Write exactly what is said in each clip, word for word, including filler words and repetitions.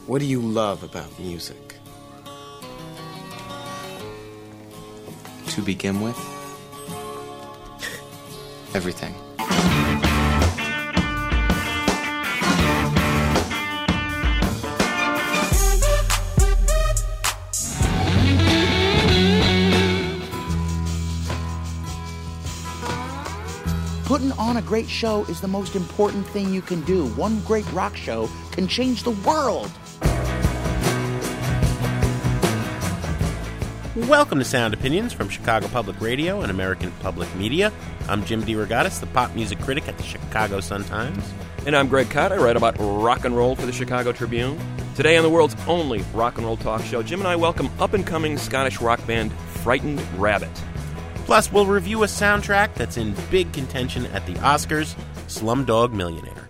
What do you love about music? To begin with, everything. Putting on a great show is the most important thing you can do. One great rock show can change the world. Welcome to Sound Opinions from Chicago Public Radio and American Public Media. I'm Jim DeRogatis, the pop music critic at the Chicago Sun-Times. And I'm Greg Kot. I write about rock and roll for the Chicago Tribune. Today on the world's only rock and roll talk show, Jim and I welcome up-and-coming Scottish rock band Frightened Rabbit. Plus, we'll review a soundtrack that's in big contention at the Oscars, Slumdog Millionaire.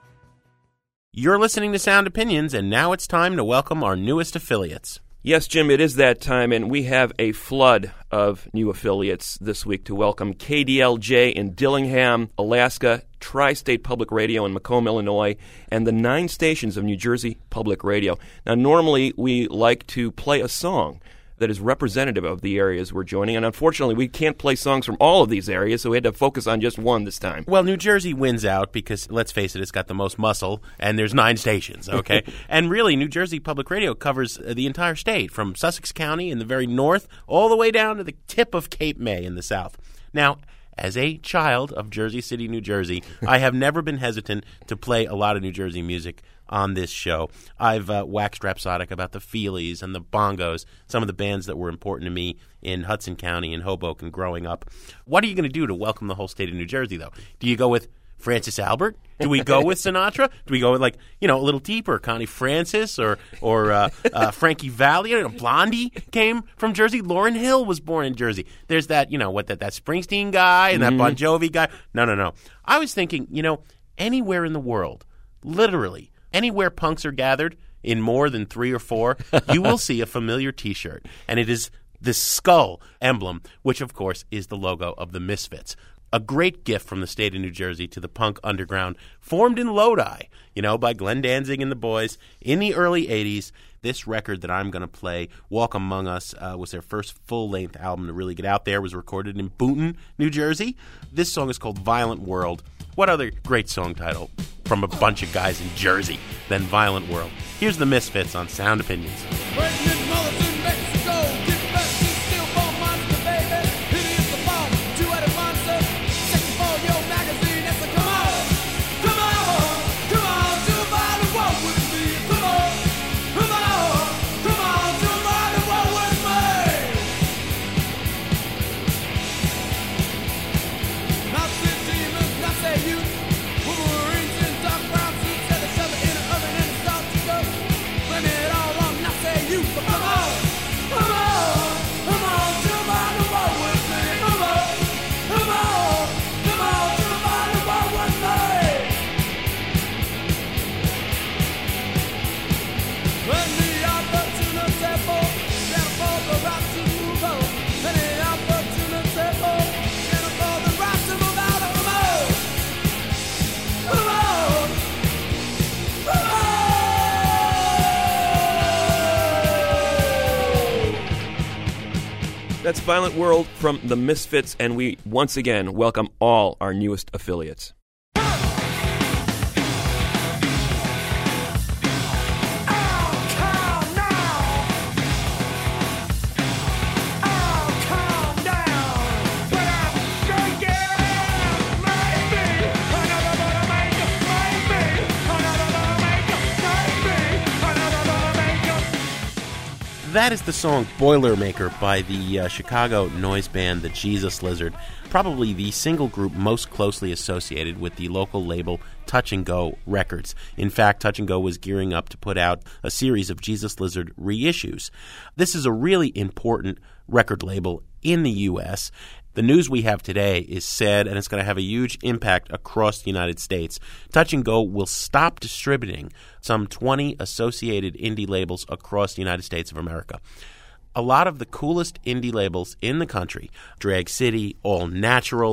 You're listening to Sound Opinions, and now it's time to welcome our newest affiliates. Yes, Jim, it is that time, and we have a flood of new affiliates this week to welcome K D L J in Dillingham, Alaska, Tri-State Public Radio in Macomb, Illinois, and the nine stations of New Jersey Public Radio. Now, normally we like to play a song that is representative of the areas we're joining. And unfortunately, we can't play songs from all of these areas, so we had to focus on just one this time. Well, New Jersey wins out because, let's face it, it's got the most muscle, and there's nine stations, okay? And really, New Jersey Public Radio covers the entire state, from Sussex County in the very north all the way down to the tip of Cape May in the south. Now, as a child of Jersey City, New Jersey, I have never been hesitant to play a lot of New Jersey music on this show. I've uh, waxed rhapsodic about the Feelies and the Bongos, some of the bands that were important to me in Hudson County and Hoboken growing up. What are you going to do to welcome the whole state of New Jersey, though? Do you go with Francis Albert? Do we go with Sinatra? Do we go with, like, you know, a little deeper, Connie Francis or or uh, uh, Frankie Valli? You know, Blondie came from Jersey. Lauryn Hill was born in Jersey. There's that, you know, what that, that Springsteen guy and Mm-hmm. that Bon Jovi guy. No, no, no. I was thinking, you know, anywhere in the world, literally, anywhere punks are gathered in more than three or four, you will see a familiar T-shirt. And it is this skull emblem, which, of course, is the logo of the Misfits. A great gift from the state of New Jersey to the punk underground, formed in Lodi, you know, by Glenn Danzig and the boys in the early eighties. This record that I'm going to play, Walk Among Us, uh, was their first full-length album to really get out there. It was recorded in Boonton, New Jersey. This song is called Violent World. What other great song title from a bunch of guys in Jersey than Violent World? Here's the Misfits on Sound Opinions. That's Violent World from the Misfits, and we once again welcome all our newest affiliates. That is the song Boilermaker by the uh, Chicago noise band The Jesus Lizard, probably the single group most closely associated with the local label Touch and Go Records. In fact, Touch and Go was gearing up to put out a series of Jesus Lizard reissues. This is a really important record label in the U S The news we have today is sad, and it's going to have a huge impact across the United States. Touch and Go will stop distributing some twenty associated indie labels across the United States of America. A lot of the coolest indie labels in the country, Drag City, All Natural,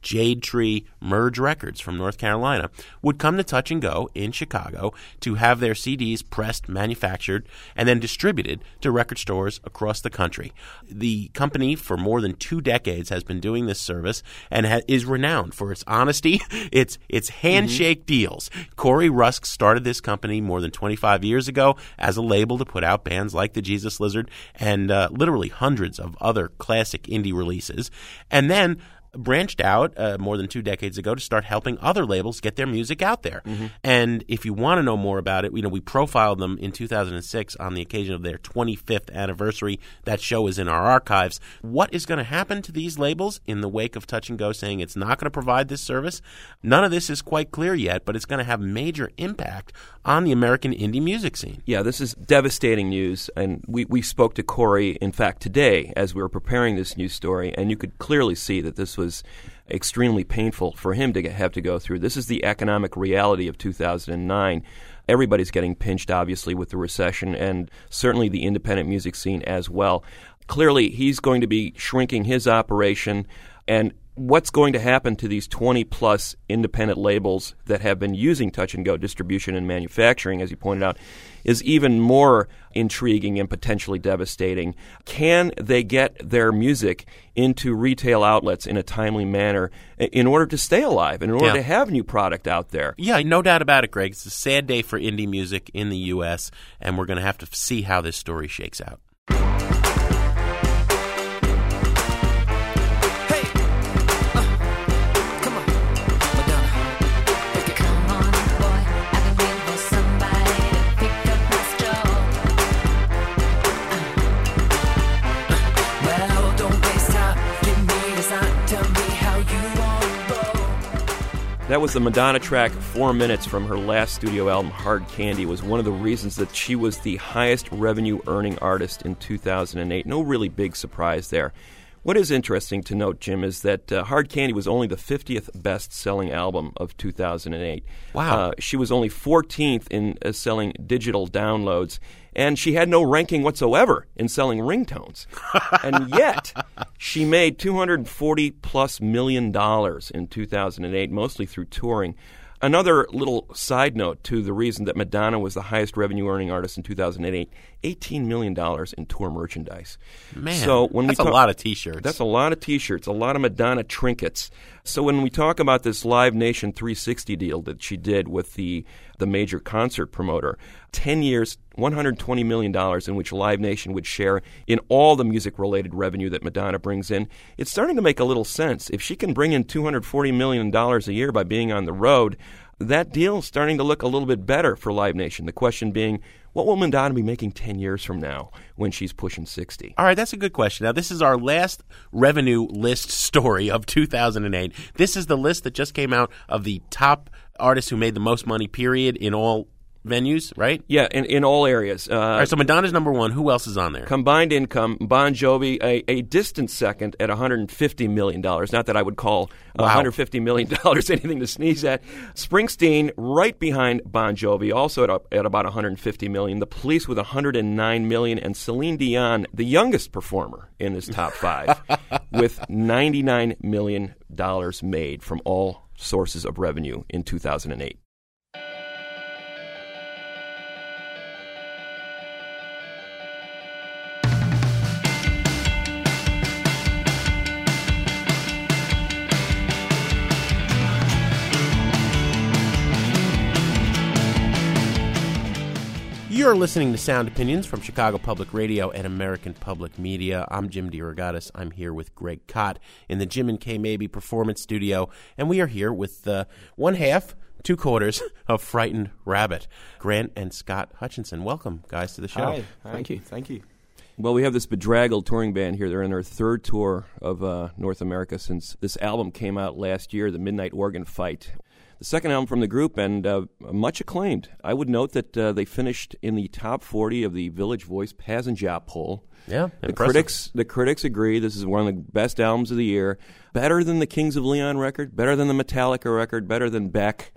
Jade Tree Merge Records from North Carolina, would come to Touch and Go in Chicago to have their C Ds pressed, manufactured, and then distributed to record stores across the country. The company, for more than two decades, has been doing this service and ha- is renowned for its honesty, its its handshake mm-hmm. deals. Corey Rusk started this company more than twenty-five years ago as a label to put out bands like the Jesus Lizard and uh, literally hundreds of other classic indie releases, and then branched out uh, more than two decades ago to start helping other labels get their music out there. Mm-hmm. And if you want to know more about it, you know, we profiled them in two thousand six on the occasion of their twenty-fifth anniversary. That show is in our archives. What is going to happen to these labels in the wake of Touch and Go saying it's not going to provide this service? None of this is quite clear yet, but it's going to have major impact on the American indie music scene. Yeah, this is devastating news, and we, we spoke to Corey, in fact, today as we were preparing this news story, and you could clearly see that this was extremely painful for him to get, have to go through. This is the economic reality of two thousand nine. Everybody's getting pinched, obviously, with the recession, and certainly the independent music scene as well. Clearly, he's going to be shrinking his operation, and what's going to happen to these twenty-plus independent labels that have been using Touch and Go distribution and manufacturing, as you pointed out, is even more intriguing and potentially devastating. Can they get their music into retail outlets in a timely manner in order to stay alive, in order yeah. to have new product out there? Yeah, no doubt about it, Greg. It's a sad day for indie music in the U S, and we're going to have to see how this story shakes out. That was the Madonna track, Four Minutes, from her last studio album, Hard Candy. It was one of the reasons that she was the highest revenue-earning artist in two thousand eight. No really big surprise there. What is interesting to note, Jim, is that uh, Hard Candy was only the fiftieth best-selling album of two thousand eight. Wow. Uh, she was only fourteenth in uh, selling digital downloads, and she had no ranking whatsoever in selling ringtones. And yet, she made two hundred forty plus million dollars in two thousand eight, mostly through touring. Another little side note to the reason that Madonna was the highest revenue-earning artist in two thousand eight, eighteen million dollars in tour merchandise. Man, so when that's we talk, a lot of T-shirts. That's a lot of T-shirts, a lot of Madonna trinkets. So when we talk about this Live Nation three sixty deal that she did with the, the major concert promoter, ten years, one hundred twenty million dollars in which Live Nation would share in all the music-related revenue that Madonna brings in, it's starting to make a little sense. If she can bring in two hundred forty million dollars a year by being on the road, that deal is starting to look a little bit better for Live Nation. The question being, what will Madonna be making ten years from now when she's pushing sixty? All right, that's a good question. Now, this is our last revenue list story of two thousand eight. This is the list that just came out of the top artists who made the most money, period, in all venues, right? Yeah, in, in all areas. Uh, all right, so Madonna's number one. Who else is on there? Combined income, Bon Jovi, a, a distant second at one hundred fifty million dollars. Not that I would call uh, wow. one hundred fifty million dollars anything to sneeze at. Springsteen, right behind Bon Jovi, also at, at about one hundred fifty million dollars. The Police with one hundred nine million dollars. And Celine Dion, the youngest performer in this top five, with ninety-nine million dollars made from all sources of revenue in two thousand eight. You're listening to Sound Opinions from Chicago Public Radio and American Public Media. I'm Jim DeRogatis. I'm here with Greg Kot in the Jim and Kay Mabie Performance Studio, and we are here with uh, one half, two quarters of Frightened Rabbit, Grant and Scott Hutchinson. Welcome, guys, to the show. Hi. Hi. Thank you. Thank you. Well, we have this bedraggled touring band here. They're in their third tour of uh, North America since this album came out last year, The Midnight Organ Fight. The second album from the group, and uh, much acclaimed. I would note that uh, they finished in the top forty of the Village Voice Passenger poll. Yeah, the impressive. critics. The critics agree this is one of the best albums of the year. Better than the Kings of Leon record. Better than the Metallica record. Better than Beck.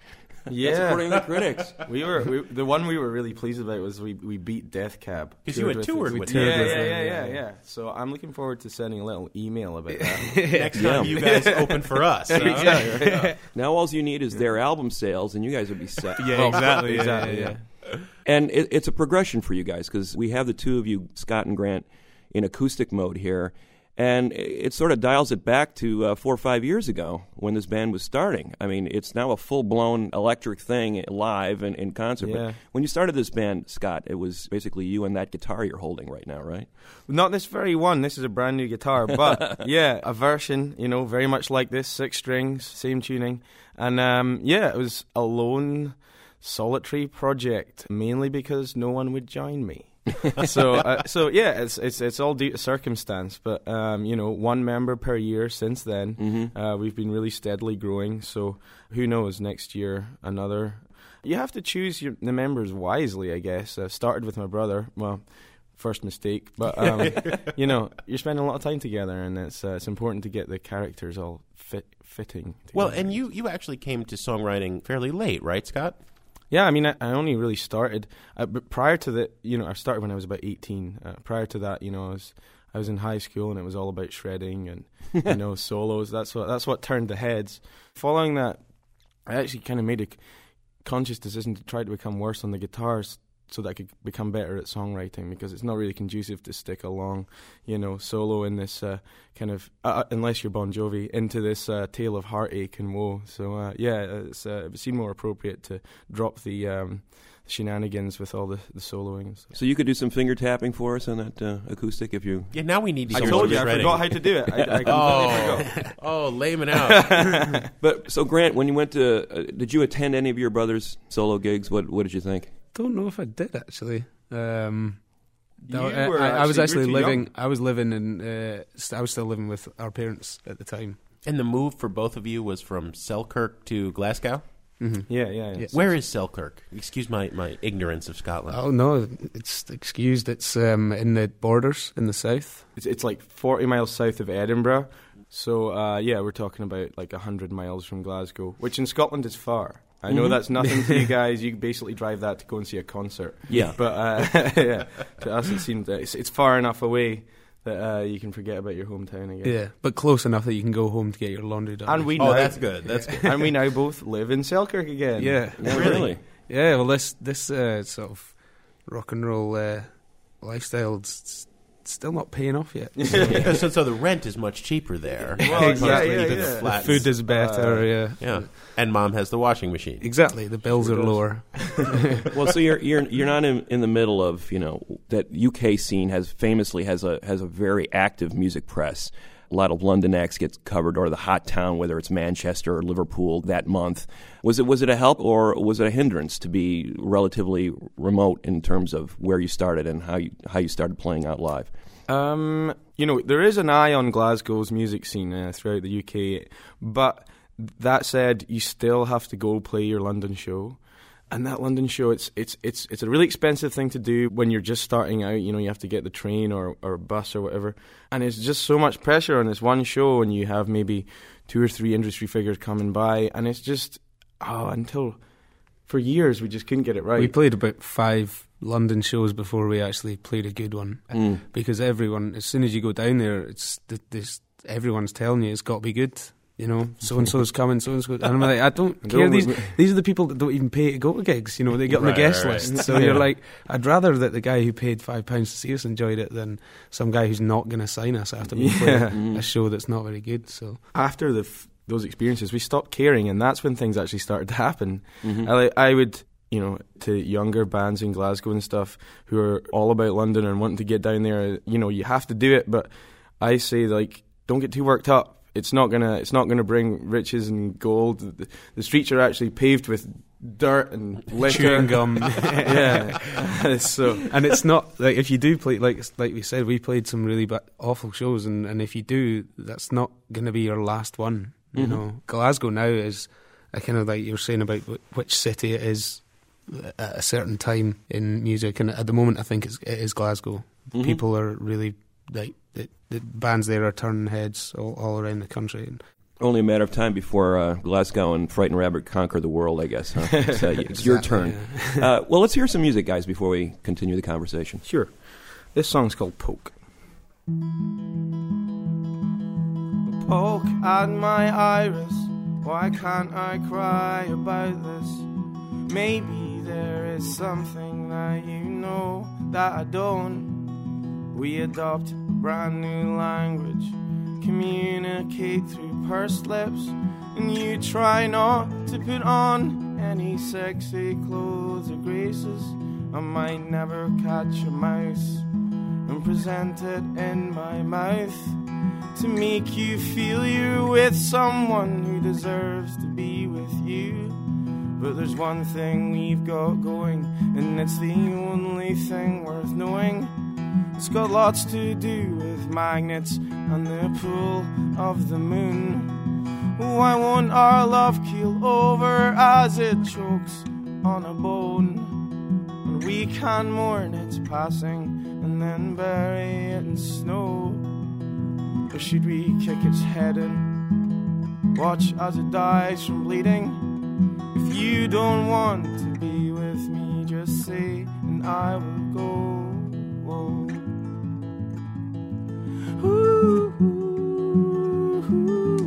Yeah, That's according to the critics. we were we, the one we were really pleased about was we, we beat Death Cab Because you had toured it. with yeah, them. yeah, them, yeah, yeah. yeah, yeah. So I'm looking forward to sending a little email about that. Next time you guys open for us. huh? Exactly, right. Now all you need is their album sales, and you guys would be set. Yeah, exactly. yeah, exactly, yeah, yeah. And it, it's a progression for you guys because we have the two of you, Scott and Grant, in acoustic mode here. And it sort of dials it back to uh, four or five years ago when this band was starting. I mean, it's now a full-blown electric thing live and in concert. Yeah. But when you started this band, Scott, it was basically you and that guitar you're holding right now, right? Not this very one. This is a brand new guitar, but yeah, a version, you know, very much like this, six strings, same tuning. And um, yeah, it was a lone, solitary project, mainly because no one would join me. so uh, so yeah, it's it's it's all due to circumstance, but um, you know, one member per year since then. Mm-hmm. Uh, we've been really steadily growing, so who knows, next year another. You have to choose your, the members wisely, I guess. I started with my brother, well, first mistake, but um, you know, you're spending a lot of time together, and it's uh, it's important to get the characters all fit fitting together. Well, and you, you actually came to songwriting fairly late, right, Scott? Yeah, I mean, I, I only really started, uh, but prior to that, you know, I started when I was about eighteen. Uh, prior to that, you know, I was I was in high school, and it was all about shredding and, you know, solos. That's what that's what turned the heads. Following that, I actually kind of made a c- conscious decision to try to become worse on the guitars so that I could become better at songwriting, because it's not really conducive to stick a long, you know, solo in this uh, kind of, uh, unless you're Bon Jovi, into this uh, tale of heartache and woe. So, uh, yeah, it's, uh, it seemed more appropriate to drop the um, shenanigans with all the, the soloing and stuff. So you could do some finger tapping for us on that uh, acoustic if you... Yeah, now we need to I hear told some you, I shredding. forgot how to do it. I, I completely Oh, forgot. oh, laying out. But so Grant, when you went to, uh, did you attend any of your brother's solo gigs? What What did you think? Don't know if I did actually. Um, no, You I, were I, I was actually- actually you were too living. young. I was living in. Uh, st- I was still living with our parents at the time. And the move for both of you was from Selkirk to Glasgow? Mm-hmm. Yeah, yeah, yeah. Yeah. Where is Selkirk? Excuse my, my ignorance of Scotland. Oh no, it's excused. It's um, in the borders in the south. It's, it's like forty miles south of Edinburgh. So, uh, yeah, we're talking about like one hundred miles from Glasgow, which in Scotland is far. I know Mhm. that's nothing to you guys. You basically drive that to go and see a concert. Yeah. But uh, yeah, to us it seemed that it's, it's far enough away that uh, you can forget about your hometown, I guess. Yeah, but close enough that you can go home to get your laundry done. And we Oh, now, that's good. That's good. and we now both live in Selkirk again. Yeah, Yeah, really? yeah. Well, this this uh, sort of rock and roll uh, lifestyle it's still not paying off yet. Yeah, so, so the rent is much cheaper there. Well, Mostly yeah, yeah, the yeah. flats. Food is better. Uh, yeah, Yeah, and Mom has the washing machine. exactly. The bills Sure are does. lower. Well, so you're you're you're not in, in the middle of, you know, that U K scene has famously has a has a very active music press. A lot of London acts get covered, or the hot town, whether it's Manchester or Liverpool that month. Was it was it a help or was it a hindrance to be relatively remote in terms of where you started and how you how you started playing out live? Um, you know, there is an eye on Glasgow's music scene uh, throughout the U K, but that said, you still have to go play your London show. And that London show, it's it's it's it's a really expensive thing to do when you're just starting out. You know, you have to get the train or, or bus or whatever. And it's just so much pressure on this one show, and you have maybe two or three industry figures coming by. And it's just, oh, until for years we just couldn't get it right. We played about five London shows before we actually played a good one, Mm. because everyone, as soon as you go down there, it's th- this everyone's telling you it's got to be good. You know, so and so's coming, so and so, and I'm like, I don't And care. don't- These these are the people that don't even pay to go to gigs. You know, they get on Right, the guest right, list. right. So you're like, I'd rather that the guy who paid five pounds to see us enjoyed it than some guy who's not going to sign us after we play Yeah. Mm. a show that's not very good. So After the f- those experiences, we stopped caring, and that's when things actually started to happen. Mhm. I, like- I would, you know, to younger bands in Glasgow and stuff who are all about London and wanting to get down there, you know, you have to do it. But I say, like, don't get too worked up. It's not gonna. It's not gonna bring riches and gold. The, the streets are actually paved with dirt and liquor. chewing gum. Yeah. so And it's not like if you do play, like like we said, we played some really ba- awful shows, and, and if you do, that's not going to be your last one. You Mhm. know, Glasgow now is a kind of like you were saying about wh- which city it is at a certain time in music, and at the moment, I think it's, it is Glasgow. Mhm. People are really like the, the bands there are turning heads all, all around the country. And Only a matter of time before uh, Glasgow and Frightened Rabbit conquer the world, I guess. Huh? It's, uh, it's your turn. Uh, well, let's hear some music, guys, before we continue the conversation. Sure. This song's called Poke. Poke at my iris. Why can't I cry about this? Maybe there is something that you know that I don't. We adopt a brand new language, communicate through pursed lips, and you try not to put on any sexy clothes or graces. I might never catch a mouse and present it in my mouth to make you feel you're with someone who deserves to be with you. But there's one thing we've got going, and it's the only thing worth knowing. It's got lots to do with magnets and the pull of the moon. Why won't our love keel over as it chokes on a bone? And we can mourn its passing and then bury it in snow. Or should we kick its head in, watch as it dies from bleeding? If you don't want to be with me, just say and I will go. Ooh, ooh, ooh.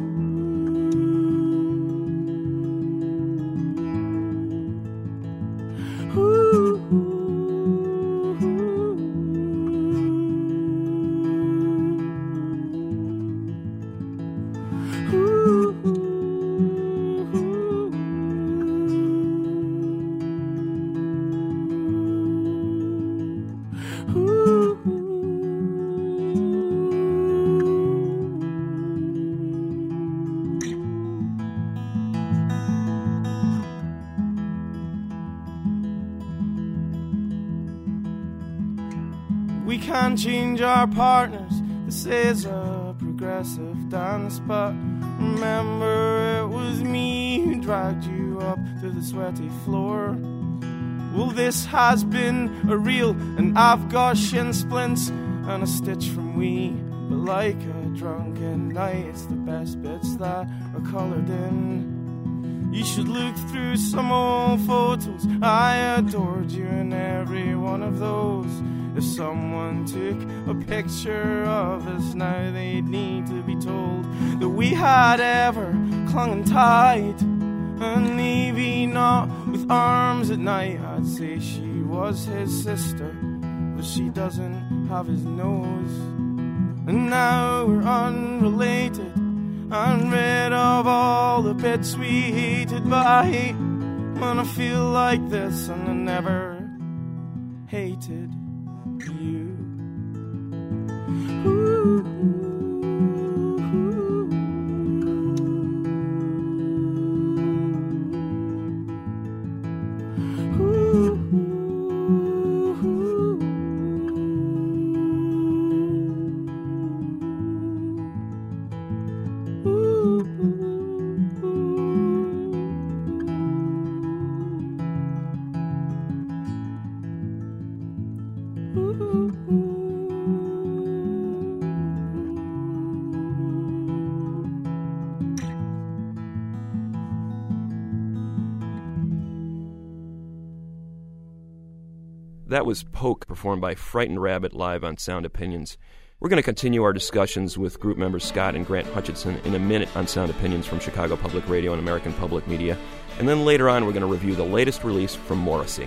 We can't change our partners. This is a progressive dance, but remember it was me who dragged you up to the sweaty floor. Well, this has been a real, and I've got shin splints and a stitch from we. But like a drunken night, it's the best bits that are coloured in. You should look through some old photos. I adored you in every one of those. If someone took a picture of us now, they'd need to be told that we had ever clung and tied, and maybe not with arms at night. I'd say she was his sister, but she doesn't have his nose. And now we're unrelated and rid of all the bits we hated. But I hate when I feel like this, and I never hated you. Ooh. That was Poke, performed by Frightened Rabbit live on Sound Opinions. We're going to continue our discussions with group members Scott and Grant Hutchinson in a minute on Sound Opinions from Chicago Public Radio and American Public Media. And then later on, we're going to review the latest release from Morrissey.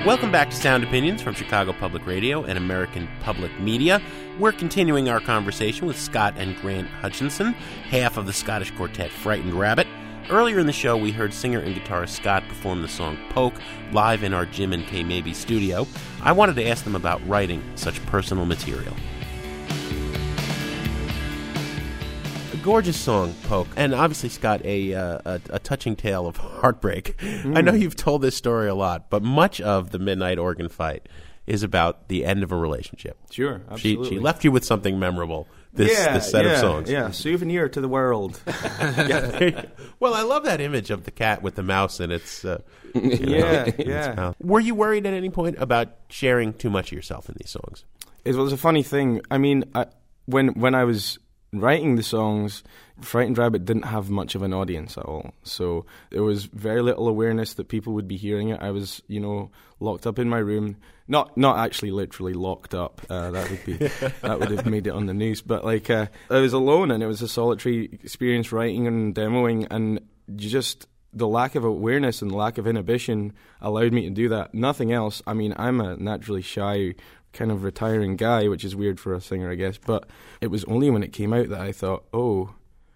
Welcome back to Sound Opinions from Chicago Public Radio and American Public Media. We're continuing our conversation with Scott and Grant Hutchinson, half of the Scottish quartet Frightened Rabbit. Earlier in the show, we heard singer and guitarist Scott perform the song Poke live in our Jim and Kay Mabie studio. I wanted to ask them about writing such personal material. A gorgeous song, Poke, and obviously, Scott, a, uh, a, a touching tale of heartbreak. Mm. I know you've told this story a lot, but much of the Midnight Organ Fight is about the end of a relationship. Sure, absolutely. She, she left you with something memorable. This, yeah, this set yeah, of songs. Yeah, souvenir to the world. yeah. Well, I love that image of the cat with the mouse and its, uh, you know, yeah, its yeah. mouth. Were you worried at any point about sharing too much of yourself in these songs? It was a funny thing. I mean, I, when when I was writing the songs, Frightened Rabbit didn't have much of an audience at all. So there was very little awareness that people would be hearing it. I was, you know, locked up in my room. Not not actually literally locked up. Uh, that would be that would have made it on the news. But like uh, I was alone, and it was a solitary experience writing and demoing, and just the lack of awareness and lack of inhibition allowed me to do that. Nothing else. I mean, I'm a naturally shy, kind of retiring guy, which is weird for a singer, I guess. But it was only when it came out that I thought, oh,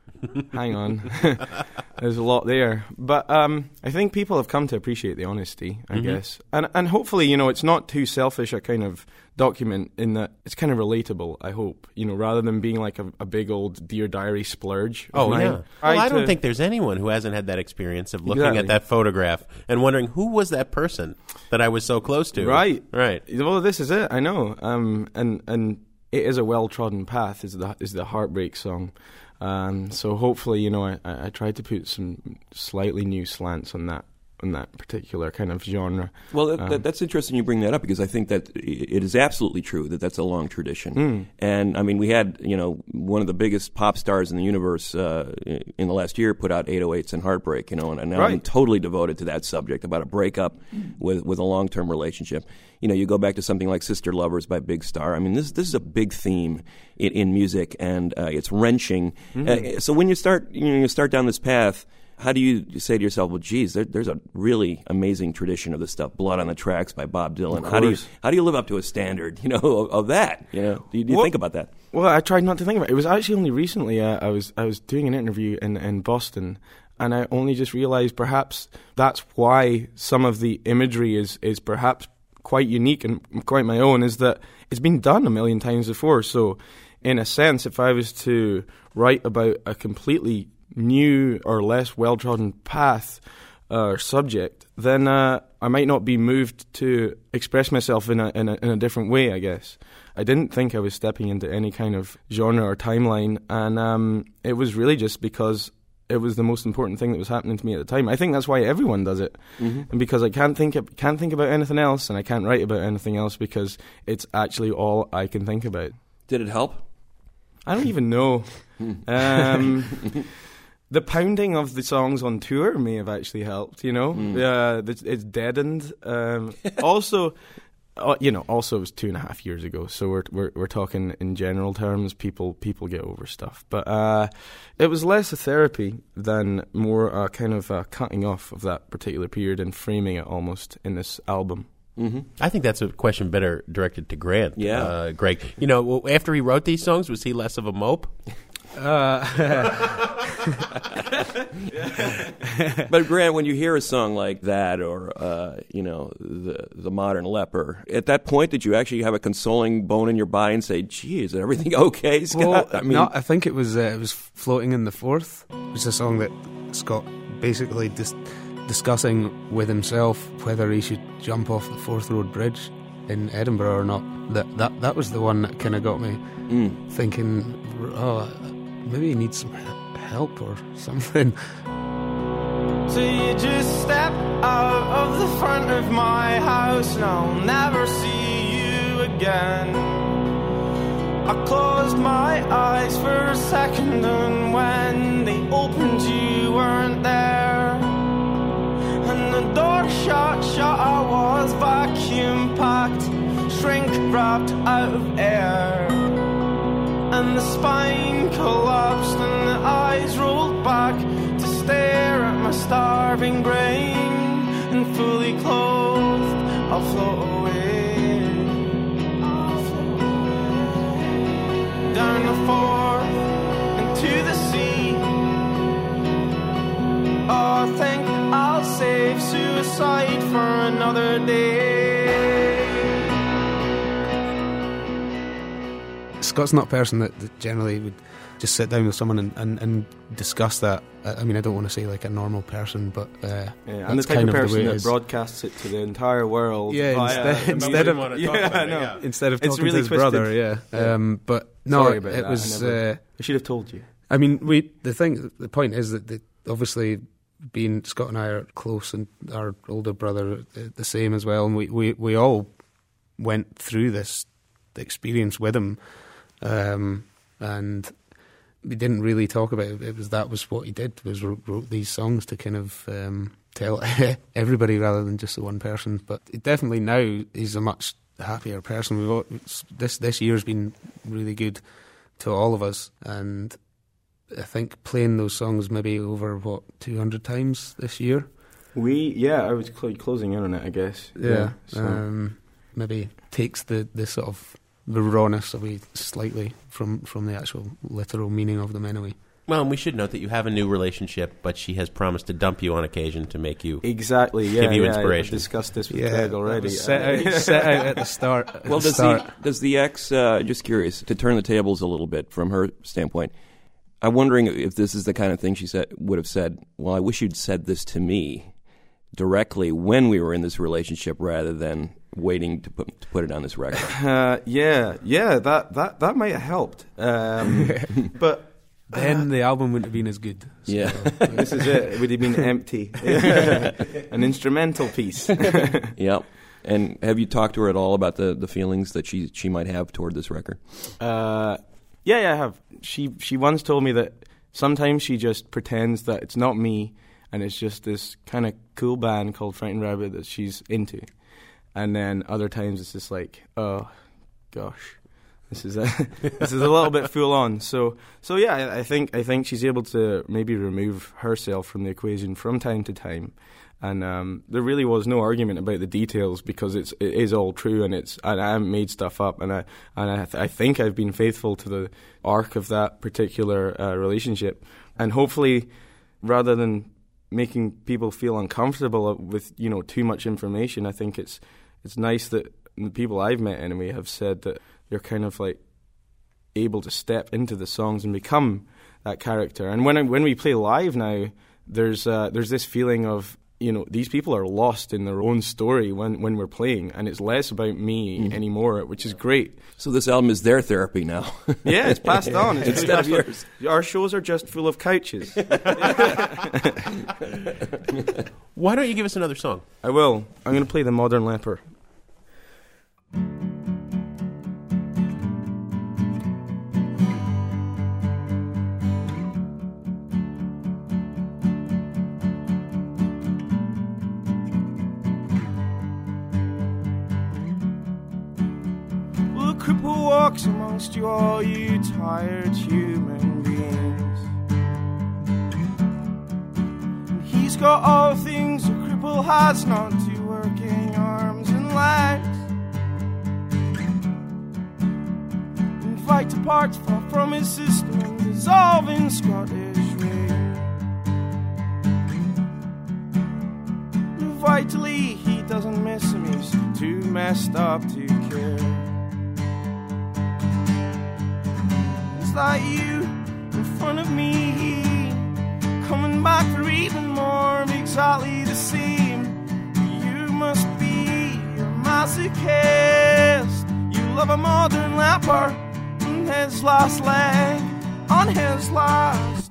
hang on, there's a lot there. But um, I think people have come to appreciate the honesty, I mm-hmm. guess. And and hopefully, you know, it's not too selfish a kind of document in that it's kind of relatable, I hope, you know, rather than being like a, a big old Dear Diary splurge. Oh, mine. yeah. Well, I, I don't to, think there's anyone who hasn't had that experience of looking exactly. at that photograph and wondering, who was that person that I was so close to? Right. Right. Well, this is it, I know. Um, and, and it is a well-trodden path, is the, is the Heartbreak song. Um, so hopefully, you know, I, I tried to put some slightly new slants on that on that particular kind of genre. Well, that, um, that, that's interesting you bring that up, because I think that it is absolutely true that that's a long tradition. Mm. And, I mean, we had, you know, one of the biggest pop stars in the universe uh, in the last year put out eight oh eights and Heartbreak, you know, and, and now right. I'm totally devoted to that subject, about a breakup with, with a long-term relationship. You know, you go back to something like Sister Lovers by Big Star. I mean, this this is a big theme in, in music, and uh, it's wrenching. Mm. Uh, so when you start, you know, you start down this path, how do you say to yourself, well, geez, there, there's a really amazing tradition of this stuff, Blood on the Tracks by Bob Dylan. How do you how do you live up to a standard, you know, of, of that? You know, do you, do you well, think about that? Well, I tried not to think about it. It was actually only recently uh, I was I was doing an interview in, in Boston, and I only just realized perhaps that's why some of the imagery is, is perhaps quite unique and quite my own, is that it's been done a million times before. So in a sense, if I was to write about a completely new or less well-trodden path or uh, subject, then uh, I might not be moved to express myself in a, in a in a different way, I guess. I didn't think I was stepping into any kind of genre or timeline, and um, it was really just because it was the most important thing that was happening to me at the time. I think that's why everyone does it, mm-hmm. and because I can't think of, can't think about anything else, and I can't write about anything else because it's actually all I can think about. Did it help? I don't even know. um, the pounding of the songs on tour may have actually helped. You know, mm. uh, it's, it's deadened. Um, also. Uh, you know, also it was two and a half years ago, so we're we're we're talking in general terms. People people get over stuff, but uh, it was less a therapy than more a kind of a cutting off of that particular period and framing it almost in this album. Mm-hmm. I think that's a question better directed to Grant. Yeah, uh, Greg. You know, after he wrote these songs, was he less of a mope? Uh, but Grant, when you hear a song like that, or uh, you know, the the Modern Leper, at that point, did you actually have a consoling bone in your body and say, "Gee, is everything okay, Scott?" Well, I mean, no, I think it was uh, it was Floating in the Fourth. It was a song that Scott basically dis- discussing with himself whether he should jump off the Forth Road Bridge in Edinburgh or not. That that that was the one that kind of got me mm. thinking, oh, maybe he needs some help or something. So you just step out of the front of my house and I'll never see you again. I closed my eyes for a second, and when they opened you weren't there. And the door shut, shut, I was vacuum packed, shrink wrapped out of air. And the spine collapsed and the eyes rolled back to stare at my starving brain. And fully clothed, I'll float aside for another day. Scott's not a person that, that generally would just sit down with someone and, and, and discuss that. I mean, I don't want to say like a normal person, but uh, yeah, I'm the type kind of of person that is. broadcasts it to the entire world. Yeah, via, instead, instead of yeah, no. yeah. instead of It's talking really to his twisted. brother, yeah. Yeah. Um, but no, Sorry it, about it that. was. I, never, Uh, I should have told you. I mean, we the thing, the point is that the, obviously, being Scott and I are close, and our older brother uh, the same as well, and we, we, we all went through this experience with him, um, and we didn't really talk about it. It was that was what he did, was wrote, wrote these songs to kind of um, tell everybody rather than just the one person. But definitely now he's a much happier person. We've all, this this year's been really good to all of us, and I think playing those songs maybe over what two hundred times this year. We yeah, I was cl- closing in on it, I guess. Yeah, yeah so. um, maybe takes the, the sort of the rawness away slightly from, from the actual literal meaning of them anyway. Well, and we should note that you have a new relationship, but she has promised to dump you on occasion to make you exactly yeah, give you yeah, inspiration. I discussed this with Yeah, Craig already. set out, set out at the start. At Well, the does start. the does the ex? Uh, just curious to turn the tables a little bit from her standpoint. I'm wondering if this is the kind of thing she said would have said. Well, I wish you'd said this to me directly when we were in this relationship, rather than waiting to put to put it on this record. Uh, yeah, yeah, that, that, that might have helped. Um, but Then the album wouldn't have been as good. So, Yeah. this is it. It would have been empty. An instrumental piece. Yep. And have you talked to her at all about the, the feelings that she she might have toward this record? Uh, yeah, yeah, I have. She she once told me that sometimes she just pretends that it's not me, and it's just this kind of cool band called Frightened Rabbit that she's into. And then other times it's just like, oh, gosh, this is a this is a little bit full on. So so yeah, I, I think I think she's able to maybe remove herself from the equation from time to time. And um, there really was no argument about the details, because it's it is all true, and it's and I haven't made stuff up, and I and I, th- I think I've been faithful to the arc of that particular uh, relationship, and hopefully, rather than making people feel uncomfortable with you know too much information, I think it's it's nice that the people I've met anyway have said that they're kind of like able to step into the songs and become that character. And when I, when we play live now, there's uh, there's this feeling of, you know, these people are lost in their own story when, when we're playing, and it's less about me mm. anymore, which is great. So this album is their therapy now. Yeah, it's passed on. It's Instead of yours. Our shows are just full of couches. Why don't you give us another song? I will. I'm going to play The Modern Leper. Cripple walks amongst you all, you tired human beings. And he's got all things a cripple has, not two working arms and legs. And fight apart far from his system and dissolve in Scottish rain. And vitally he doesn't miss him, he's too messed up to care. Like you in front of me, coming back for even more, exactly the same. You must be a masochist. You love a modern leper on his last leg, on his last.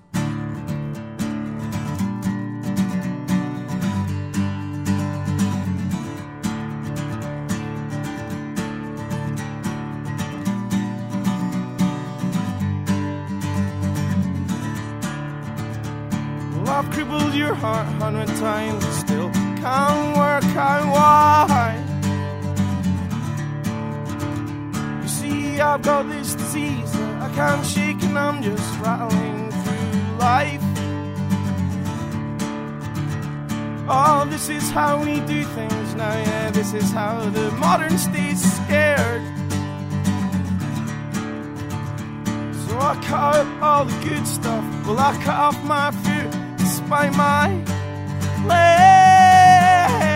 I've crippled your heart a hundred times and still can't work out why. You see, I've got this disease that I can't shake, and I'm just rattling through life. Oh, this is how we do things now, yeah, this is how the modern state's scared. So I cut out all the good stuff, well I cut off my foot by my leg.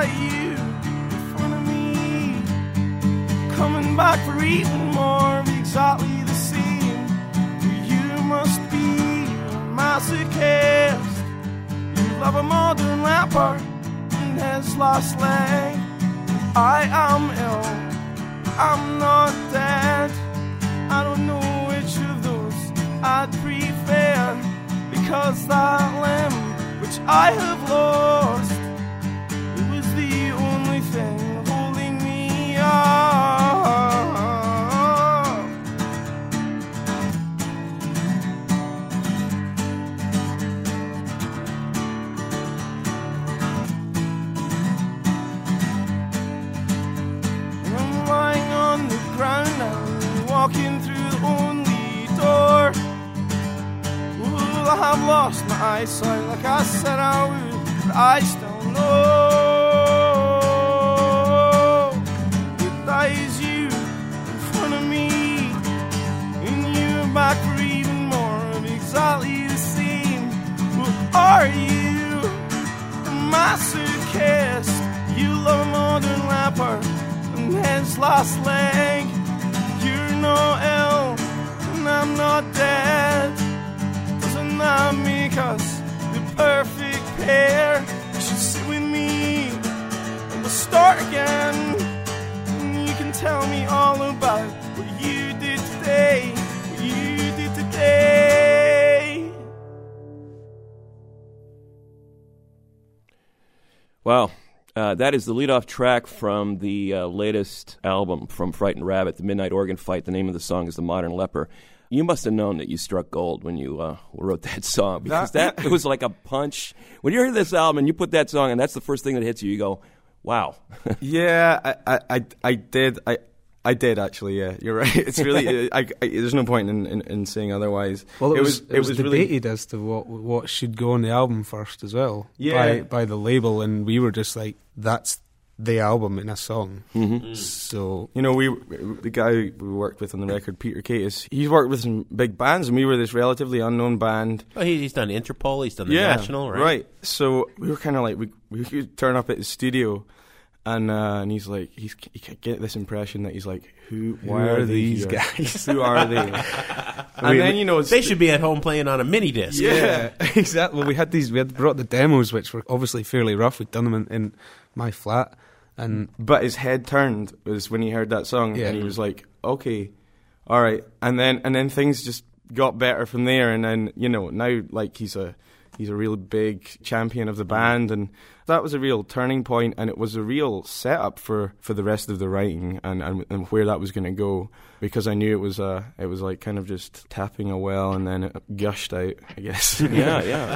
are you in front of me? Coming back for even more of exactly the same. You must be a masochist. You love a modern leper in his last leg. I am ill, I'm not dead. I don't know which of those I'd prefer, because that limb which I have lost, it was the only thing holding me up. And I'm lying on the ground now, walking through the only door. Ooh, I have lost my eyesight like I said I would, but I still know that that is you in front of me, and you're back for even more of exactly the same. What are you, a masochist? You love a modern leper and his last leg. You're not ill and I'm not dead. Doesn't that make us the perfect pair? You should sit with me and we'll start again. And you can tell me all about what you did today, what you did today. Wow. Uh, that is the leadoff track from the uh, latest album from Frightened Rabbit, The Midnight Organ Fight. The name of the song is The Modern Leper. You must have known that you struck gold when you uh, wrote that song, because that, that it was like a punch. When you hear this album and you put that song, and that's the first thing that hits you, you go, wow. Yeah, I, I, I did. I, I did actually. Yeah, you're right. It's really. I, I, there's no point in, in, in saying otherwise. Well, it, it was, was. It was, was debated really, as to what what should go on the album first as well. Yeah. By by the label, and we were just like, that's the album in a song. Mm-hmm. So you know, we the guy we worked with on the record, Peter Catus, he's worked with some big bands, and we were this relatively unknown band. Oh, he, he's done Interpol, he's done the yeah, National, right? Right. So we were kind of like we we could turn up at his studio. And uh, and he's like, he's he can get this impression that he's like, who, Who why are are these these guys? Who are they? And We- then you know, it's They should be at home playing on a mini disc. yeah. exactly. Well, we had these. We had brought the demos, which were obviously fairly rough. We'd done them in, in my flat, and But his head turned was when he heard that song, Yeah. and he was like, okay, all right. And then and then things just got better from there. And then you know now like he's a he's a real big champion of the band, and that was a real turning point, and it was a real setup for, for the rest of the writing and, and, and where that was going to go, because I knew it was uh, it was like kind of just tapping a well and then it gushed out, I guess. Yeah, yeah.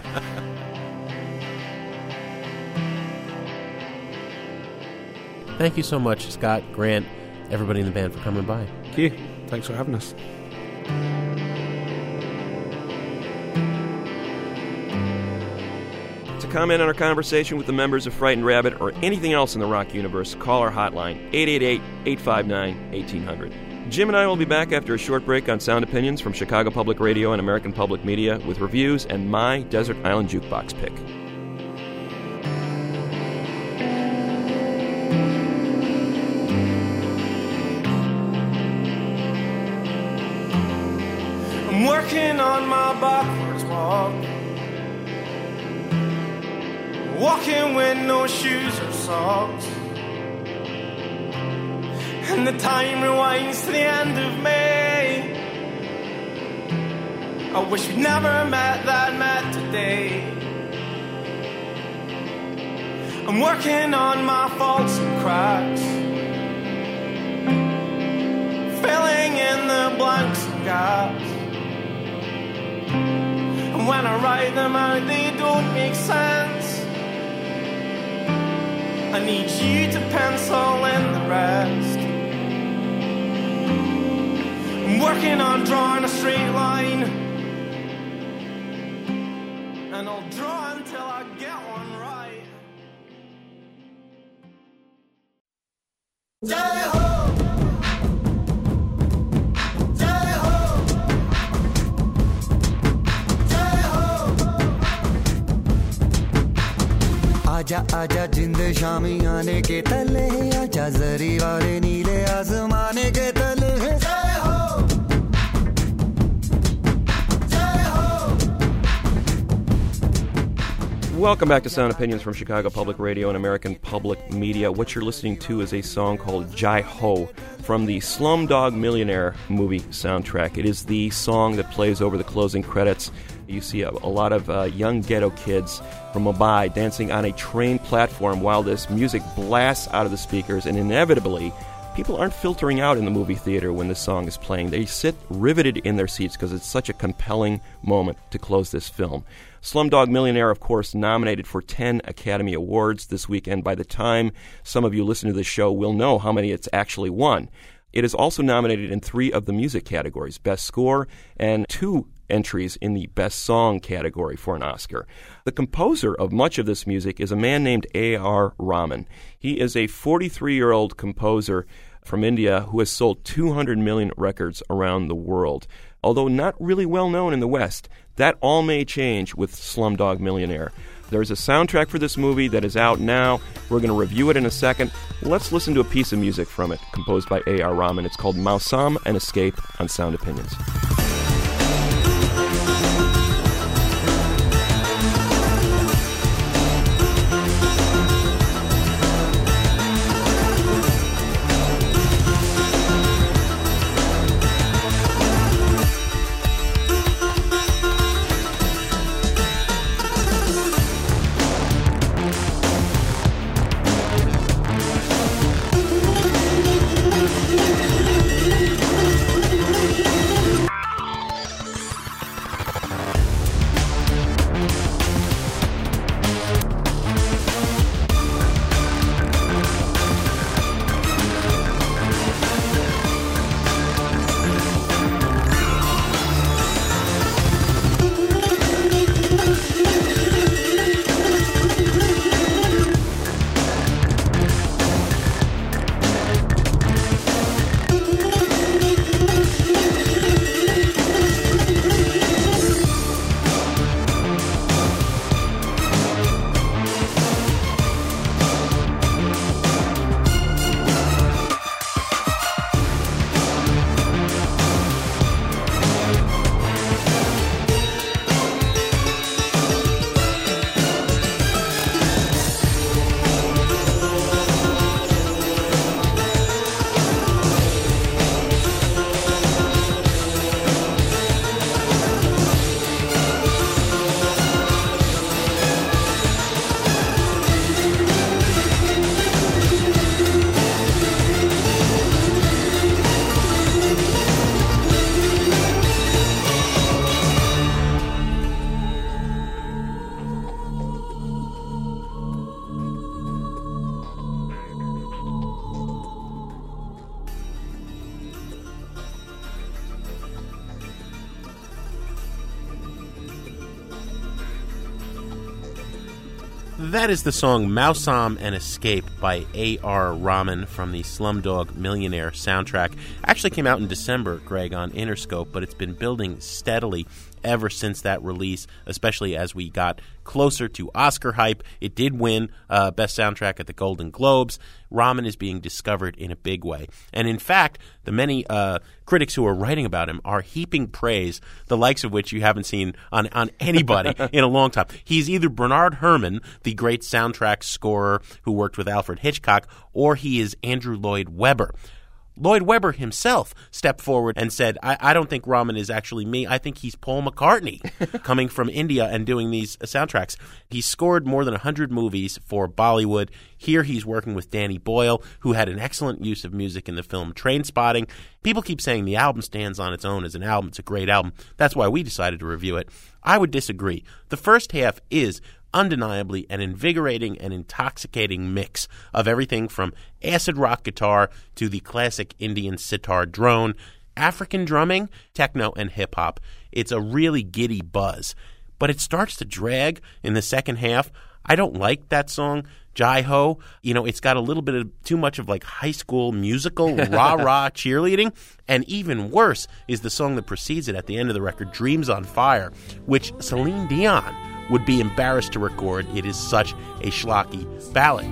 Thank you so much, Scott, Grant, everybody in the band for coming by. thank you. Thanks for having us. To comment on our conversation with the members of Frightened Rabbit or anything else in the rock universe, call our hotline, eight eight eight, eight five nine, eighteen hundred. Jim and I will be back after a short break on Sound Opinions from Chicago Public Radio and American Public Media with reviews and my Desert Island Jukebox pick. I'm working on my backwards walk, walking with no shoes or socks, and the time rewinds to the end of May. I wish we'd never met that met today. I'm working on my faults and cracks, filling in the blanks and gaps. And when I write them out, they don't make sense. I need you to pencil in the rest. I'm working on drawing a straight line, and I'll draw until I get one right. Jai-ho! Jai-ho! Jai-ho! आजा आजा जिंद शामी आने के तले आजा जरी वाले नीले आसमाने के तले जय हो जय हो. Welcome back to Sound Opinions from Chicago Public Radio and American Public Media. What you're listening to is a song called Jai Ho from the Slumdog Millionaire movie soundtrack. It is the song that plays over the closing credits. You see a, a lot of uh, young ghetto kids from Mumbai dancing on a train platform while this music blasts out of the speakers, and inevitably, people aren't filtering out in the movie theater when this song is playing. They sit riveted in their seats because it's such a compelling moment to close this film. Slumdog Millionaire, of course, nominated for ten Academy Awards this weekend. By the time some of you listen to this show, we'll know how many it's actually won. It is also nominated in three of the music categories, Best Score, and two entries in the Best Song category for an Oscar. The composer of much of this music is a man named A R Rahman. He is a forty-three-year-old composer from India who has sold two hundred million records around the world. Although not really well known in the West, that all may change with Slumdog Millionaire. There's a soundtrack for this movie that is out now. We're going to review it in a second. Let's listen to a piece of music from it, composed by A R Rahman. It's called Mausam and Escape on Sound Opinions. That is the song Mausam and Escape by A R Rahman from the Slumdog Millionaire soundtrack. Actually came out in December, Greg, on Interscope, but it's been building steadily ever since that release, especially as we got closer to Oscar hype. It did win uh, Best Soundtrack at the Golden Globes. Rahman is being discovered in a big way. And in fact, the many uh, critics who are writing about him are heaping praise, the likes of which you haven't seen on, on anybody in a long time. He's either Bernard Herrmann, the great soundtrack scorer who worked with Alfred Hitchcock, or he is Andrew Lloyd Webber. Lloyd Webber himself stepped forward and said, I, I don't think Rahman is actually me. I think he's Paul McCartney coming from India and doing these uh, soundtracks. He's scored more than one hundred movies for Bollywood. Here he's working with Danny Boyle, who had an excellent use of music in the film Trainspotting. People keep saying the album stands on its own as an album. It's a great album. That's why we decided to review it. I would disagree. The first half is undeniably an invigorating and intoxicating mix of everything from acid rock guitar to the classic Indian sitar drone, African drumming, techno, and hip-hop. It's a really giddy buzz. But it starts to drag in the second half. I don't like that song, Jai Ho. You know, it's got a little bit of too much of like high school musical rah-rah cheerleading. And even worse is the song that precedes it at the end of the record, Dreams on Fire, which Celine Dion would be embarrassed to record. It is such a schlocky ballad.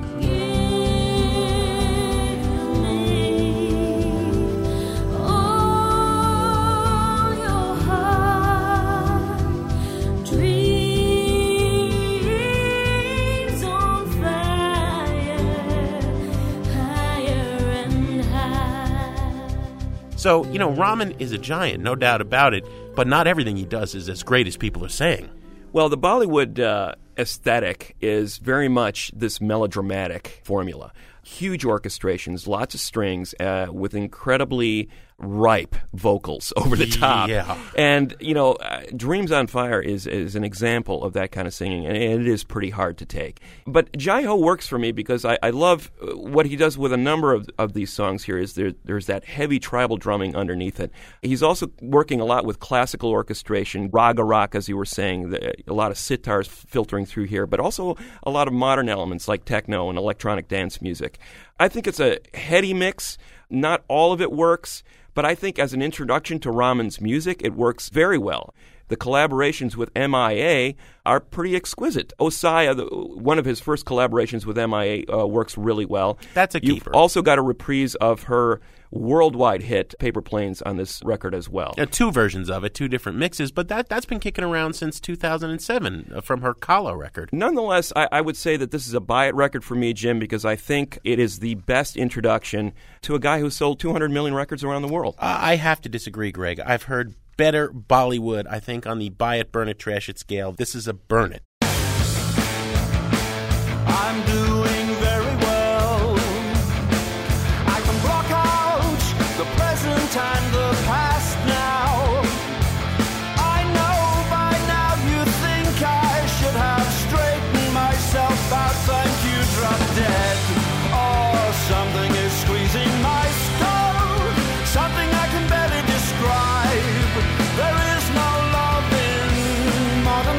So, you know, Raman is a giant, no doubt about it, but not everything he does is as great as people are saying. Well, the Bollywood uh, aesthetic is very much this melodramatic formula. Huge orchestrations, lots of strings, uh, with incredibly ripe vocals over the top. Yeah. And, you know, uh, Dreams on Fire is, is an example of that kind of singing, and it is pretty hard to take. But Jai Ho works for me because I, I love what he does with a number of, of these songs here. Is there, there's that heavy tribal drumming underneath it. He's also working a lot with classical orchestration, raga rock, as you were saying, the, a lot of sitars filtering through here, but also a lot of modern elements like techno and electronic dance music. I think it's a heady mix. Not all of it works, but I think as an introduction to Raman's music, it works very well. The collaborations with M I A are pretty exquisite. Osaya, the, one of his first collaborations with M I A, uh, works really well. That's a keeper. You've also got a reprise of her worldwide hit, Paper Planes, on this record as well. Uh, two versions of it, two different mixes, but that, that's been kicking around since two thousand seven uh, from her Kala record. Nonetheless, I, I would say that this is a buy-it record for me, Jim, because I think it is the best introduction to a guy who sold two hundred million records around the world. Uh, I have to disagree, Greg. I've heard better Bollywood, I think, on the buy it, burn it, trash it scale. This is a burn it. I'm doing very well. I can block out the present and the past now. I know by now you think I should have straightened myself out. Thank you, drop dead. Oh, something is squeezing my skull. Something I can barely describe. There is no love in modern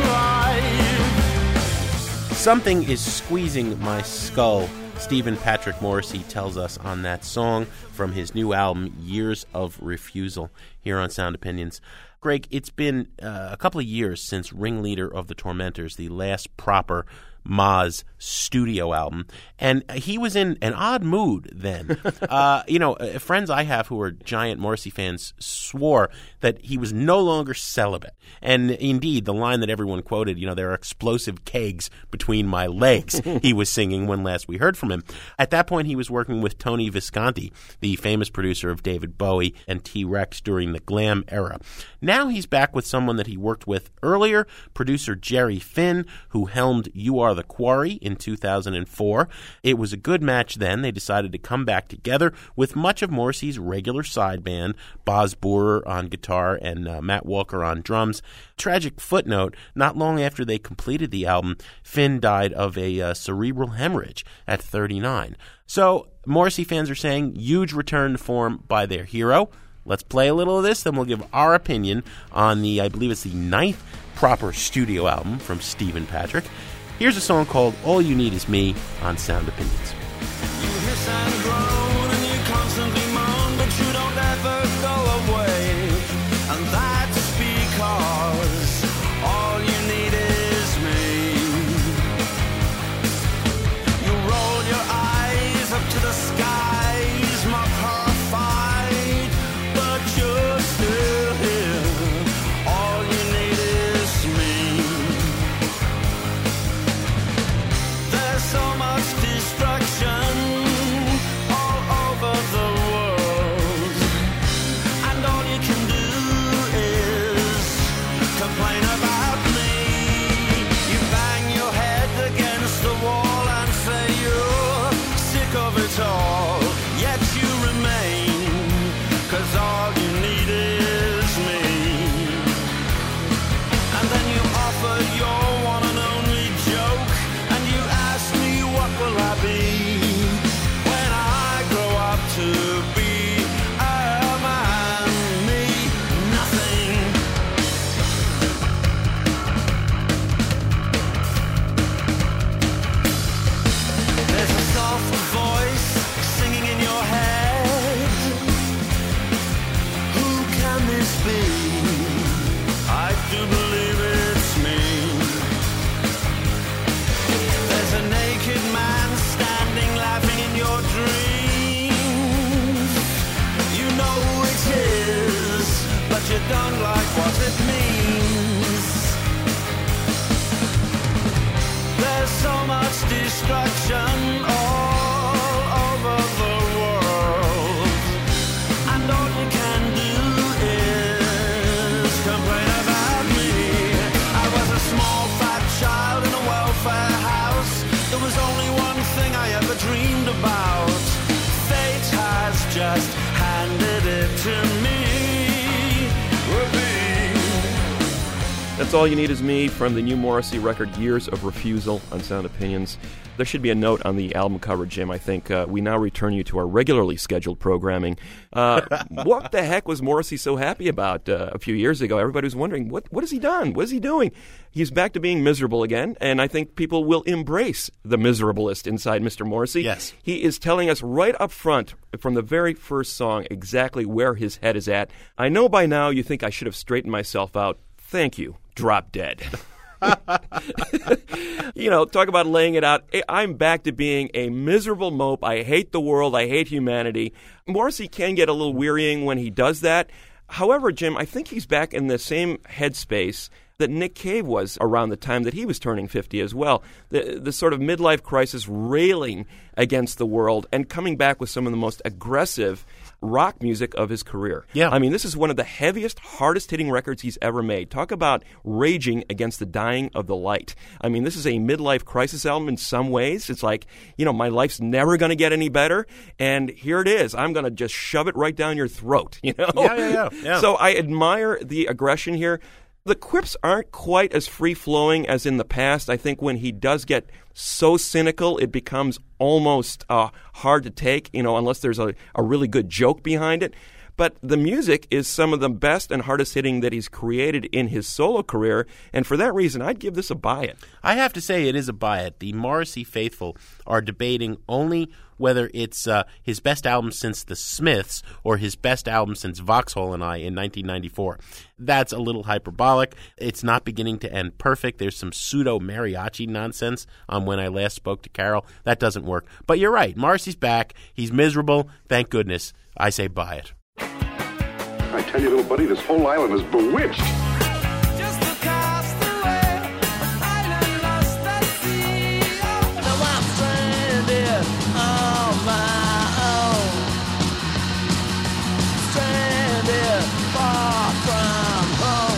life. Something is squeezing my skull, Stephen Patrick Morrissey tells us on that song from his new album, Years of Refusal, here on Sound Opinions. Greg, it's been uh, a couple of years since Ringleader of the Tormentors, the last proper Maz studio album, and he was in an odd mood then. uh, you know, uh, friends I have who are giant Morrissey fans swore that he was no longer celibate. And indeed, the line that everyone quoted, you know, there are explosive kegs between my legs, he was singing when last we heard from him. At that point, he was working with Tony Visconti, the famous producer of David Bowie and T-Rex during the glam era. Now he's back with someone that he worked with earlier, producer Jerry Finn, who helmed You Are the Quarry in two thousand four. It was a good match then. They decided to come back together with much of Morrissey's regular side band, Boz Boorer on guitar and uh, Matt Walker on drums. Tragic footnote, not long after they completed the album, Finn died of a uh, cerebral hemorrhage at thirty-nine. So Morrissey fans are saying huge return to form by their hero. Let's play a little of this, then we'll give our opinion on the, I believe it's the ninth proper studio album from Stephen Patrick. Here's a song called All You Need Is Me on Sound Opinions. You hiss and groan and you constantly moan, but you don't ever go away. And that's because all you need is me. You roll your eyes up to the skies, mock horrified, but you're still here. All you need is me. There's so much destruction There's so much destruction all over the world, and all you can do is complain about me. I was a small fat child in a welfare house. There was only one thing I ever dreamed about. Fate has just handed it to me. That's All You Need Is Me from the new Morrissey record, Years of Refusal, on Sound Opinions. There should be a note on the album cover, Jim. I think uh, we now return you to our regularly scheduled programming. Uh, what the heck was Morrissey so happy about uh, a few years ago? Everybody was wondering, what what has he done? What is he doing? He's back to being miserable again, and I think people will embrace the miserablest inside Mister Morrissey. Yes. He is telling us right up front, from the very first song, exactly where his head is at. I know by now you think I should have straightened myself out. Thank you. Drop dead. You know, talk about laying it out. I'm back to being a miserable mope. I hate the world. I hate humanity. Morrissey can get a little wearying when he does that. However, Jim, I think he's back in the same headspace that Nick Cave was around the time that he was turning fifty as well. The, the sort of midlife crisis, railing against the world and coming back with some of the most aggressive rock music of his career. Yeah. I mean, this is one of the heaviest, hardest-hitting records he's ever made. Talk about raging against the dying of the light. I mean, this is a midlife crisis album in some ways. It's like, you know, my life's never going to get any better, and here it is. I'm going to just shove it right down your throat, you know? Yeah, yeah, yeah. yeah. So I admire the aggression here. The quips aren't quite as free-flowing as in the past. I think when he does get so cynical, it becomes almost uh, hard to take, you know, unless there's a, a really good joke behind it. But the music is some of the best and hardest hitting that he's created in his solo career, and for that reason, I'd give this a buy it. I have to say it is a buy it. The Morrissey faithful are debating only whether it's uh, his best album since The Smiths or his best album since Vauxhall and I in nineteen ninety-four. That's a little hyperbolic. It's not beginning to end perfect. There's some pseudo-mariachi nonsense on When I Last Spoke to Carol. That doesn't work. But you're right. Morrissey's back. He's miserable. Thank goodness. I say buy it. I tell you, little buddy, this whole island is bewitched. Just across the way, an island lost at sea. Now I'm stranded on my own. Stranded far from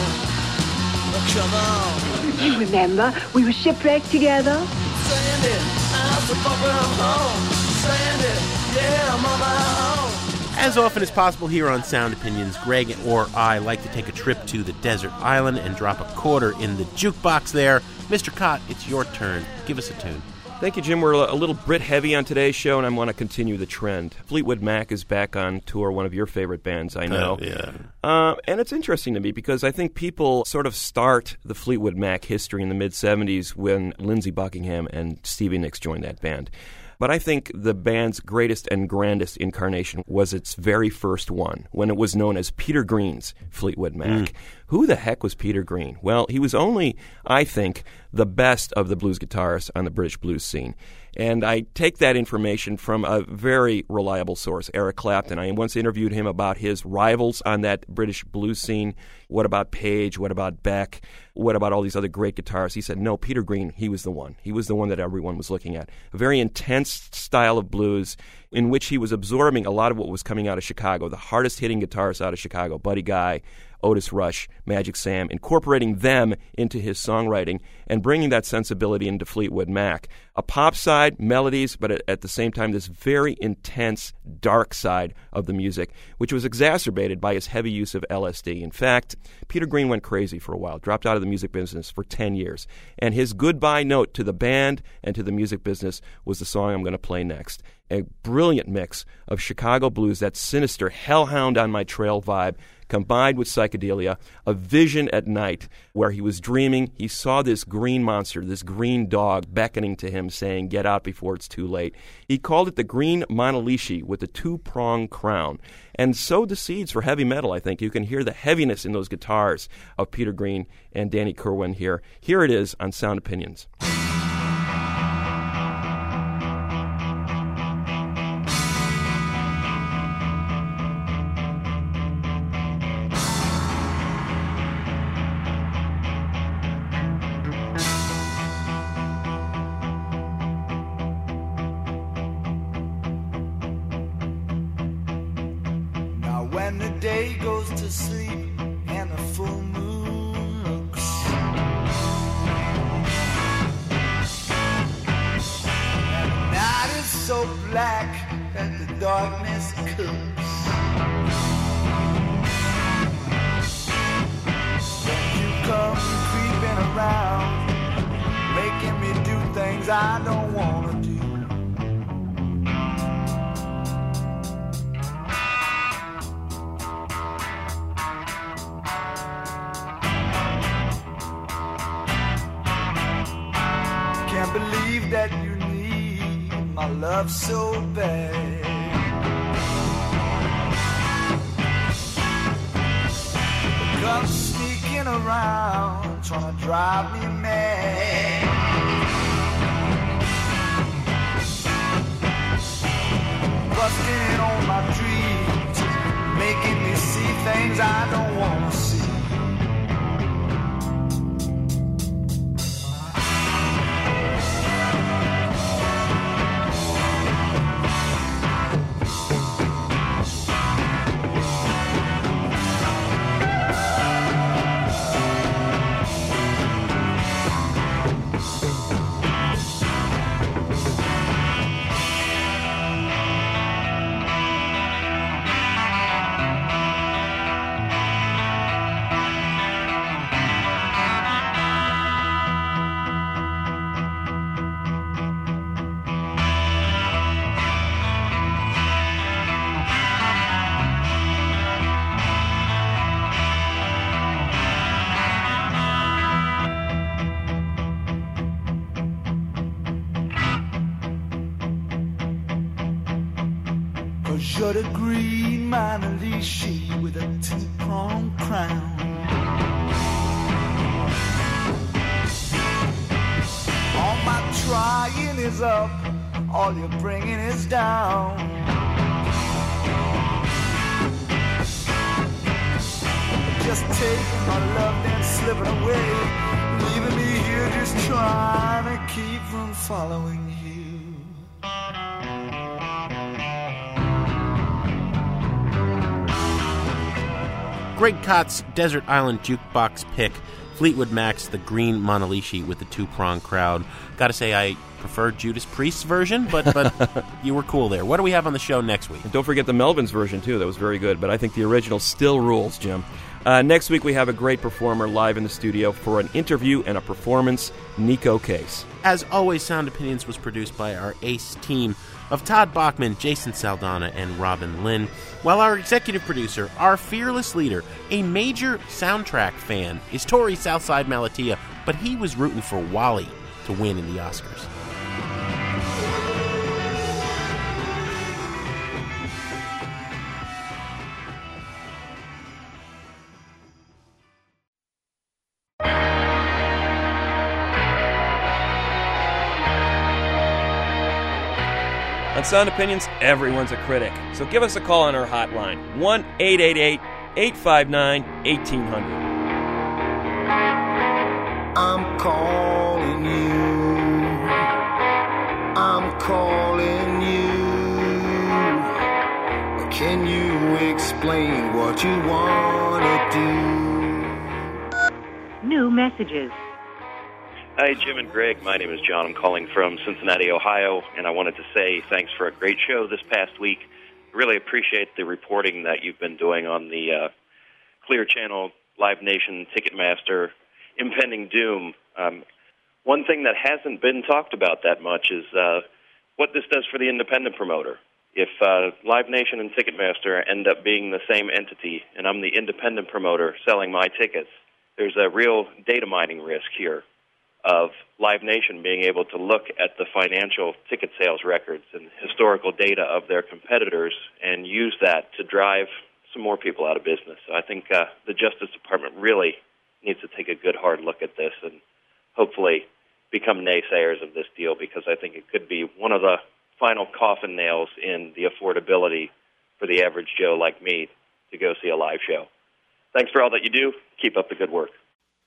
home. Oh, come on. You remember, we were shipwrecked together. Stranded, I'm so far from home. Stranded, yeah, I'm on my own. As often as possible here on Sound Opinions, Greg or I like to take a trip to the desert island and drop a quarter in the jukebox there. Mister Cott, it's your turn. Give us a tune. Thank you, Jim. We're a little Brit heavy on today's show, and I want to continue the trend. Fleetwood Mac is back on tour, one of your favorite bands, I know. Uh, yeah. Uh, and it's interesting to me because I think people sort of start the Fleetwood Mac history in the mid-seventies when Lindsey Buckingham and Stevie Nicks joined that band. But I think the band's greatest and grandest incarnation was its very first one, when it was known as Peter Green's Fleetwood Mac. Mm. Who the heck was Peter Green? Well, he was only, I think, the best of the blues guitarists on the British blues scene. And I take that information from a very reliable source, Eric Clapton. I once interviewed him about his rivals on that British blues scene. What about Page? What about Beck? What about all these other great guitarists? He said, no, Peter Green, he was the one. He was the one that everyone was looking at. A very intense style of blues in which he was absorbing a lot of what was coming out of Chicago, the hardest-hitting guitarists out of Chicago, Buddy Guy, Otis Rush, Magic Sam, incorporating them into his songwriting and bringing that sensibility into Fleetwood Mac. A pop side, melodies, but at the same time this very intense, dark side of the music, which was exacerbated by his heavy use of L S D. In fact, Peter Green went crazy for a while, dropped out of the music business for ten years. And his goodbye note to the band and to the music business was the song I'm going to play next. A brilliant mix of Chicago blues, that sinister Hellhound on My Trail vibe, combined with psychedelia, a vision at night where he was dreaming. He saw this green monster, this green dog beckoning to him, saying, get out before it's too late. He called it the Green Monalishi with the two-pronged crown. And sowed the seeds for heavy metal, I think. You can hear the heaviness in those guitars of Peter Green and Danny Kirwan here. Here it is on Sound Opinions. when the day goes to sleep and the full moon looks. And the night is so black that the darkness cooks. Then you come creeping around, making me do things I don't wanna do. Can't believe that you need my love so bad. Come sneaking around, trying to drive me mad. Busting in on my dreams, making me see things I don't want to see. You're the green Monalishi with a two-pronged crown. All my trying is up, all you're bringing is down. Just taking my love and slipping away, leaving me here just trying to keep from following you. Greg Kott's Desert Island Jukebox pick, Fleetwood Mac's The Green Monalishi with the two-prong crowd. Gotta say, I prefer Judas Priest's version, but but you were cool there. What do we have on the show next week? And don't forget the Melvins version, too. That was very good, but I think the original still rules, Jim. Uh, next week, we have a great performer live in the studio for an interview and a performance, Nico Case. As always, Sound Opinions was produced by our ace team of Todd Bachman, Jason Saldana, and Robin Lynn, while our executive producer, our fearless leader, a major soundtrack fan, is Tori Southside Malatia, but he was rooting for Wally to win in the Oscars. On Sound Opinions, everyone's a critic. So give us a call on our hotline, one eight eight eight, eight five nine, one eight zero zero. I'm calling you. I'm calling you. Can you explain what you want to do? New messages. Hi, Jim and Greg. My name is John. I'm calling from Cincinnati, Ohio, and I wanted to say thanks for a great show this past week. Really appreciate the reporting that you've been doing on the uh, Clear Channel, Live Nation, Ticketmaster, impending doom. Um, one thing that hasn't been talked about that much is uh, what this does for the independent promoter. If uh, Live Nation and Ticketmaster end up being the same entity, and I'm the independent promoter selling my tickets, there's a real data mining risk here of Live Nation being able to look at the financial ticket sales records and historical data of their competitors and use that to drive some more people out of business. So I think uh, the Justice Department really needs to take a good hard look at this and hopefully become naysayers of this deal, because I think it could be one of the final coffin nails in the affordability for the average Joe like me to go see a live show. Thanks for all that you do. Keep up the good work.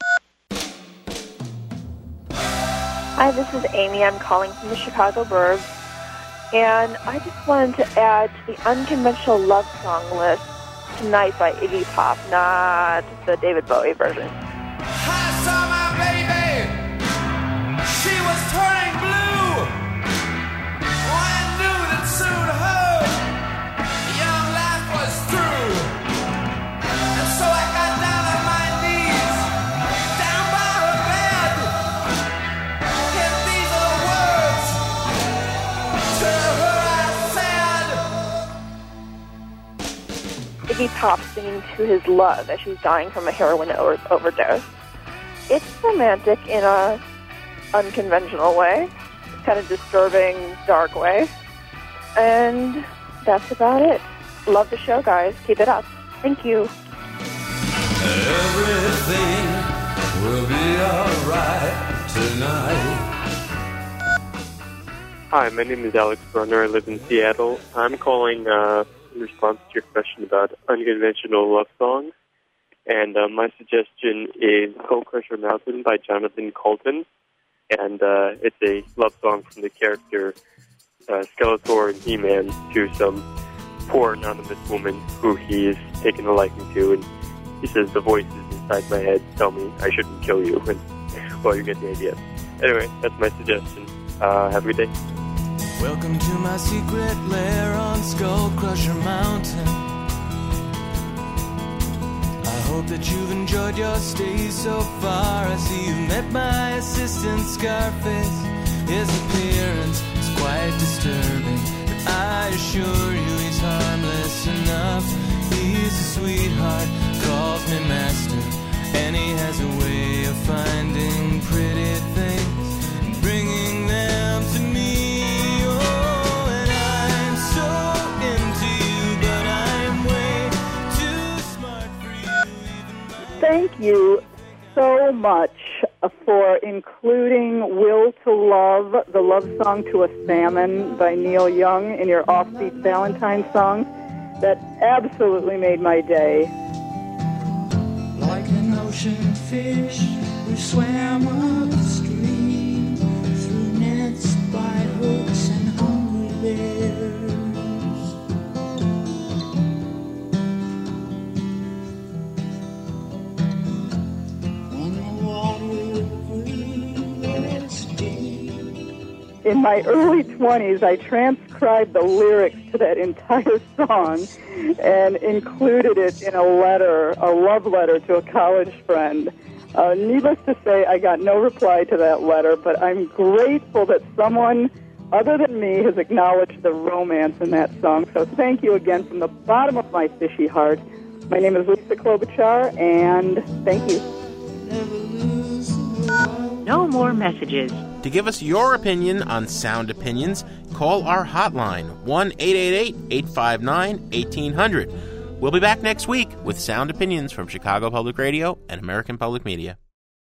Hi, this is Amy. I'm calling from the Chicago Burbs, and I just wanted to add to the unconventional love song list Tonight by Iggy Pop, not the David Bowie version. I saw my baby. She was turning blue. Oh, I knew that soon her young life was through. And so I got down on my knees, down by her bed. And these are the words to her I said. Iggy Pop singing to his love as she's dying from a heroin o- overdose. It's romantic in a unconventional way, kind of disturbing, dark way. And that's about it. Love the show, guys. Keep it up. Thank you. Everything will be alright tonight. Hi, my name is Alex Brunner. I live in Seattle. I'm calling uh, in response to your question about unconventional love songs. And uh, my suggestion is Skull Crusher Mountain by Jonathan Coulton. And uh, it's a love song from the character uh, Skeletor and He-Man to some poor anonymous woman who he is taking a liking to. And he says, the voices inside my head tell me I shouldn't kill you. And, well, you get the idea. Anyway, that's my suggestion. Uh, have a good day. Welcome to my secret lair on Skull Crusher Mountain. I hope that you've enjoyed your stay so far. I see you met my assistant Scarface. His appearance is quite disturbing, but I assure you he's harmless enough. He's a sweetheart, calls me master, and he has a way of finding pretty things and bringing them to me. Oh, and I'm so into you, but I'm way too smart for you. Thank you so much for including Will to Love, the love song to a salmon by Neil Young in your Offbeat Valentine song. That absolutely made my day. Like an ocean fish, we swam upstream through nets by hooks and hungry bears. When the water grew its deep. In my early twenties, I transcribed the lyrics to that entire song and included it in a letter, a love letter to a college friend. Uh, needless to say, I got no reply to that letter, but I'm grateful that someone other than me has acknowledged the romance in that song. So thank you again from the bottom of my fishy heart. My name is Lisa Klobuchar, and thank you. No more messages. To give us your opinion on Sound Opinions, call our hotline, one eight eight eight, eight five nine, eighteen hundred. We'll be back next week with Sound Opinions from Chicago Public Radio and American Public Media.